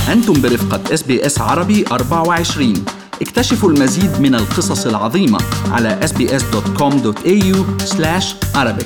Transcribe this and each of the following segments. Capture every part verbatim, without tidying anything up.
أنتم برفقة إس بي إس عربي أربعة وعشرين. اكتشفوا المزيد من القصص العظيمة على إس بي إس دوت كوم دوت إيه يو سلاش عربيك.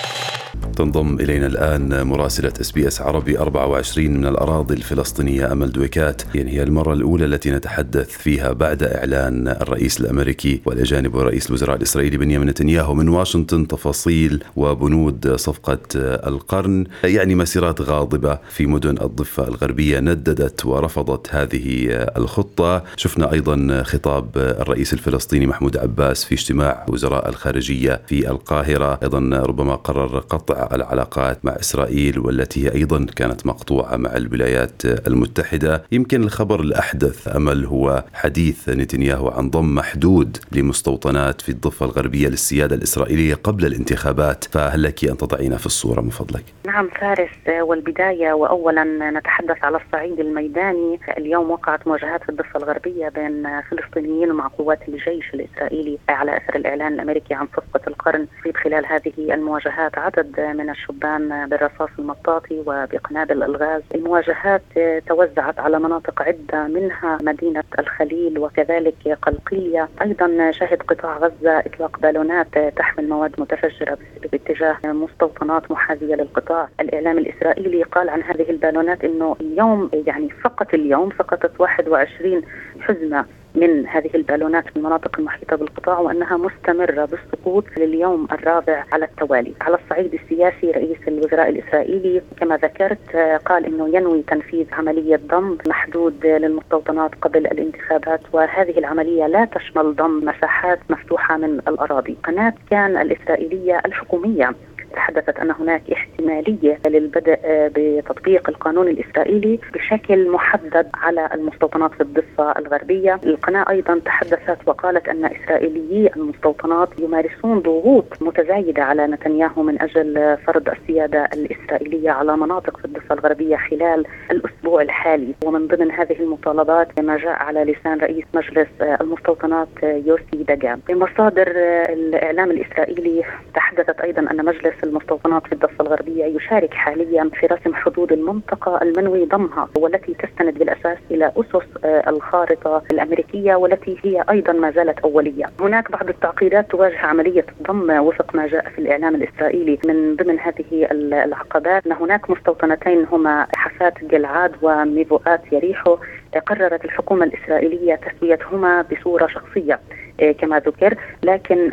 تنضم إلينا الآن مراسلة إس بي إس عربي أربعة وعشرين من الأراضي الفلسطينية أمل دويكات. يعني هي المرة الأولى التي نتحدث فيها بعد إعلان الرئيس الأمريكي والأجانب ورئيس الوزراء الإسرائيلي بنيامين نتنياهو من واشنطن تفاصيل وبنود صفقة القرن. يعني مسيرات غاضبة في مدن الضفة الغربية نددت ورفضت هذه الخطة. شفنا أيضا خطاب الرئيس الفلسطيني محمود عباس في اجتماع وزراء الخارجية في القاهرة. أيضا ربما قرر قطع العلاقات مع إسرائيل والتي هي أيضا كانت مقطوعة مع الولايات المتحدة. يمكن الخبر الأحدث أمل هو حديث نتنياهو عن ضم محدود لمستوطنات في الضفة الغربية للسيادة الإسرائيلية قبل الانتخابات، فهل لك أن تضعينا في الصورة من فضلك؟ نعم فارس، والبداية وأولا نتحدث على الصعيد الميداني. اليوم وقعت مواجهات في الضفة الغربية بين فلسطينيين ومع قوات الجيش الإسرائيلي على أثر الإعلان الأمريكي عن صفقة القرن. في خلال هذه المواجهات عدد من الشبان بالرصاص المطاطي وبقنابل الغاز. المواجهات توزعت على مناطق عدة منها مدينة الخليل وكذلك قلقيلية. أيضا شهد قطاع غزة إطلاق بالونات تحمل مواد متفجرة باتجاه مستوطنات محاذية للقطاع. الإعلام الإسرائيلي قال عن هذه البالونات إنه اليوم يعني فقط اليوم سقطت واحد وعشرين حزمة من هذه البالونات في المناطق المحيطة بالقطاع، وأنها مستمرة بالسقوط لليوم الرابع على التوالي. على الصعيد السياسي رئيس الوزراء الإسرائيلي كما ذكرت قال إنه ينوي تنفيذ عملية ضم محدود للمستوطنات قبل الانتخابات، وهذه العملية لا تشمل ضم مساحات مفتوحة من الأراضي. قناة كان الإسرائيلية الحكومية تحدثت أن هناك احتمالية للبدء بتطبيق القانون الإسرائيلي بشكل محدد على المستوطنات في الضفة الغربية. القناة أيضا تحدثت وقالت أن إسرائيليي المستوطنات يمارسون ضغوط متزايدة على نتنياهو من أجل فرض السيادة الإسرائيلية على مناطق في الضفة الغربية خلال الأسبوع الحالي. ومن ضمن هذه المطالبات ما جاء على لسان رئيس مجلس المستوطنات يوسي داغان. مصادر الإعلام الإسرائيلي تحدثت أيضا أن مجلس المستوطنات في الضفة الغربية يشارك حاليا في رسم حدود المنطقة المنوي ضمها، والتي تستند بالأساس إلى أسس الخارطة الأمريكية والتي هي أيضا ما زالت أولية. هناك بعض التعقيدات تواجه عملية الضم وفق ما جاء في الإعلام الإسرائيلي. من ضمن هذه العقبات أن هناك مستوطنتين هما حفات جلعاد وميفوآت يريحو قررت الحكومة الإسرائيلية تسويتهما بصورة شخصية كما ذكر، لكن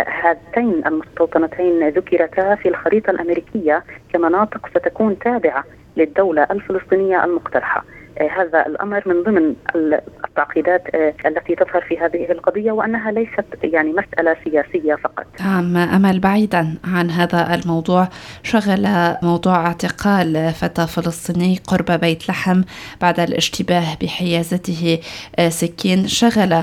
هاتين المستوطنتين ذكرتا في الخريطة الأمريكية كمناطق ستكون تابعة للدولة الفلسطينية المقترحة. هذا الأمر من ضمن التعقيدات التي تظهر في هذه القضية، وأنها ليست يعني مسألة سياسية فقط. نعم أمل، بعيدا عن هذا الموضوع، شغل موضوع اعتقال فتى فلسطيني قرب بيت لحم بعد الاشتباه بحيازته سكين، شغل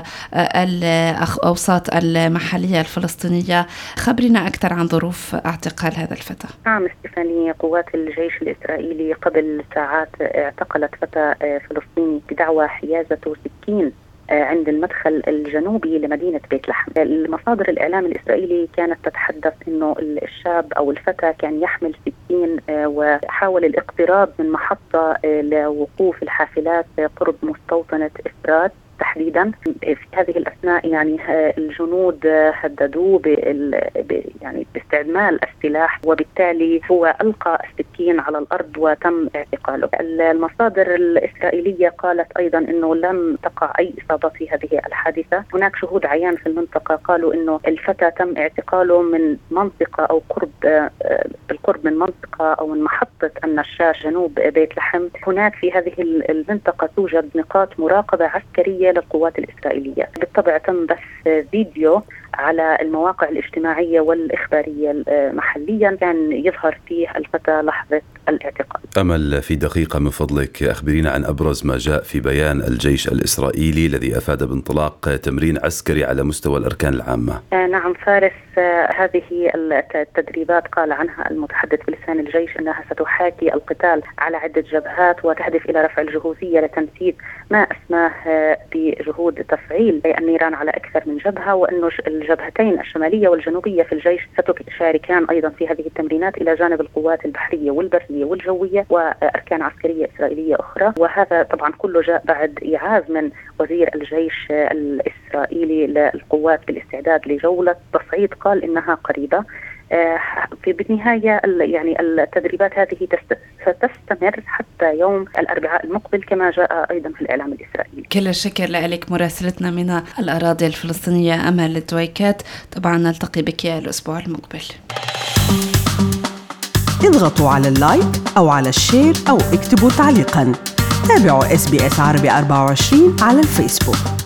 الأوساط المحلية الفلسطينية. خبرنا أكثر عن ظروف اعتقال هذا الفتى. نعم ستيفاني، قوات الجيش الإسرائيلي قبل ساعات اعتقلت فتى فلسطيني بدعوى حيازته سكين عند المدخل الجنوبي لمدينة بيت لحم. المصادر الإعلام الإسرائيلي كانت تتحدث إنه الشاب أو الفتى كان يحمل سكين وحاول الاقتراب من محطة لوقوف الحافلات قرب مستوطنة إفرات تحديدا. في هذه الأثناء يعني الجنود هددوه يعني باستعمال السلاح، وبالتالي هو ألقى السكين على الأرض وتم اعتقاله. المصادر الإسرائيلية قالت أيضا أنه لم تقع أي إصابة في هذه الحادثة. هناك شهود عيان في المنطقة قالوا أنه الفتى تم اعتقاله من منطقة أو قرب بالقرب من منطقة أو من محطة النشاش جنوب بيت لحم. هناك في هذه المنطقة توجد نقاط مراقبة عسكرية للقوات الإسرائيلية. بالطبع تم بث فيديو على المواقع الاجتماعية والإخبارية محليا كان يظهر فيه الفتى لحظة الاعتقال. أمل، في دقيقة من فضلك أخبرينا عن أبرز ما جاء في بيان الجيش الإسرائيلي الذي أفاد بانطلاق تمرين عسكري على مستوى الأركان العامة. آه نعم فارس، هذه التدريبات قال عنها المتحدث بلسان الجيش أنها ستحاكي القتال على عدة جبهات وتهدف إلى رفع الجهوزية لتنفيذ ما أسماه بجهود تفعيل النيران على أكثر من جبهة، وأن الجبهتين الشمالية والجنوبية في الجيش ستشاركان أيضا في هذه التمرينات إلى جانب القوات البحرية والبرية والجوية وأركان عسكرية إسرائيلية أخرى. وهذا طبعا كله جاء بعد إيعاز من وزير الجيش الإسرائيلي للقوات بالاستعداد لجولة تصعيد قال إنها قريبة. في بالنهاية يعني التدريبات هذه ستستمر حتى يوم الأربعاء المقبل كما جاء أيضا في الإعلام الإسرائيلي. كل الشكر لك مراسلتنا من الأراضي الفلسطينية أمل دويكات. طبعا نلتقي بك الأسبوع المقبل. اضغطوا على اللايك أو على الشير أو اكتبوا تعليقا. تابعوا إس بي إس عربي أربعة وعشرين على الفيسبوك.